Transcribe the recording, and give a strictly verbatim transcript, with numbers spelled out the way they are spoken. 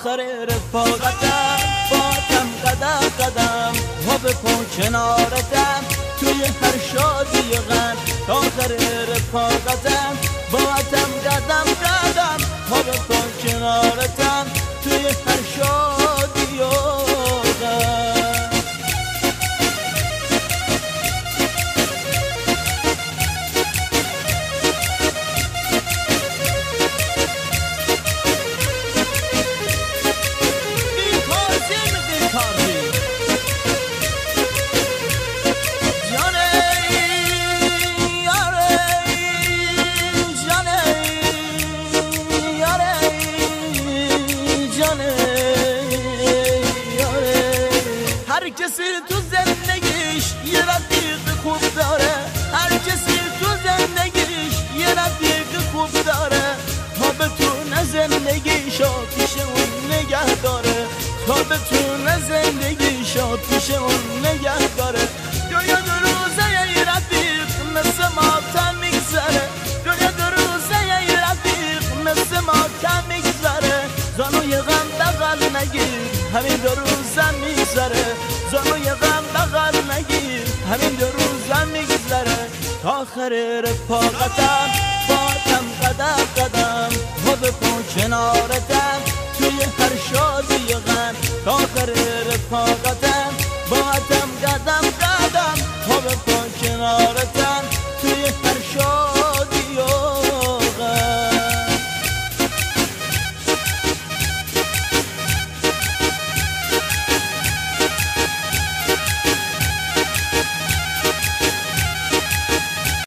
آخر رفاقتم باتم قدم قدم و به پا کنارتم توی هر شادی و غم آخر رفاقتم باتم قدم قدم و به پا کنارتم توی هر شادی و غم هر کسی تو زندگیش یه رفیق خوب داره هر کسی تو زندگیش یه رفیق خوب داره تا بتونه زندگیشو پیش اون نگه داره تا بتونه زندگیشو پیش اون نگه داره دنیا دو روزه یه رفیق مثل ماتم میگذره دنیا دو روزه یه رفیق مثل ماتم میگذره زانوی غم بغل نگیر همین دو روزم میگذره زانوی غم بغل نگیر همین دو روزم میگذره آخر رفاقتم باتم قدم قدم و به پا کنارتم توی هر شاد